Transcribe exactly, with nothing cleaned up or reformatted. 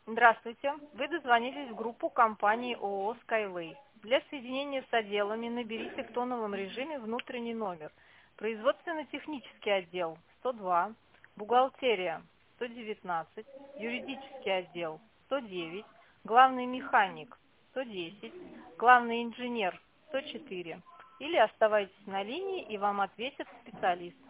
Здравствуйте. Вы дозвонились в группу компании ООО Skyway. Для соединения с отделами наберите в тоновом режиме внутренний номер. Производственно-технический отдел сто два, бухгалтерия сто девятнадцать, юридический отдел сто девять, главный механик сто десять, главный инженер сто четыре. Или оставайтесь на линии, и вам ответит специалист.